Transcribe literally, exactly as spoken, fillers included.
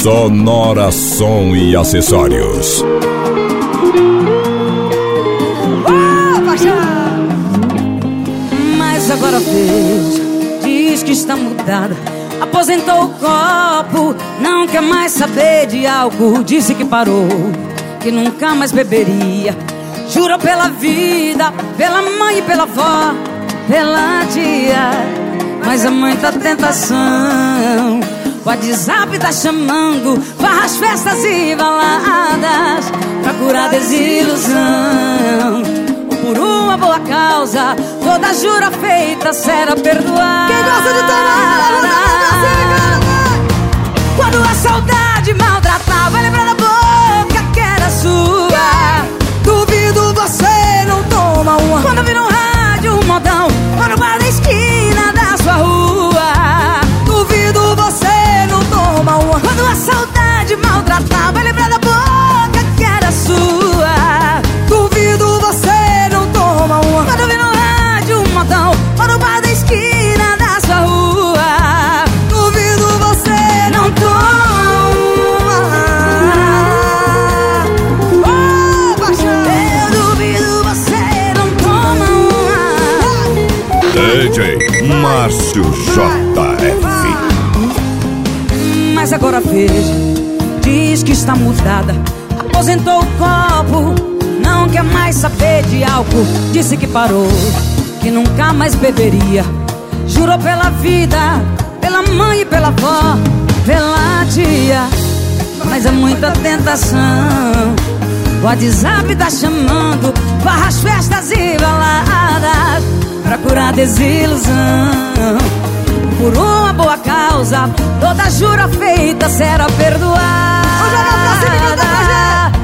Sonora Som e Acessórios. Oh, paixão! Mas agora veja, diz que está mudada, aposentou o copo, não quer mais saber de álcool. Disse que parou, que nunca mais beberia. Jurou pela vida, pela mãe e pela avó, pela tia, mas é muita tentação. O WhatsApp tá chamando, farras, festas e baladas pra curar desilusão. Por uma boa causa, toda jura feita será perdoada. Quem gosta de tomar, quando a saudade maltratar, vai lembrar da boca que era sua. Duvido você não toma uma. Quando vira um rádio, um modão, quando guarda a esquina da sua rua. Duvido você não toma uma. Quando a saudade maltratar, vai lembrar da boca que era sua. Duvido você não toma uma. Quando vira um rádio, um modão, quando guarda a esquina da sua rua. Duvido você não toma. Oh, paixão! Eu duvido você não toma uma. D J Márcio J F. Mas agora veja, diz que está mudada, aposentou o copo, não quer mais saber de álcool. Disse que parou, que nunca mais beberia. Jurou pela vida, pela mãe e pela avó, pela tia, mas é muita tentação. O WhatsApp tá chamando, farras, festas e baladas pra curar desilusão. Por uma boa causa, toda jura feita será perdoada.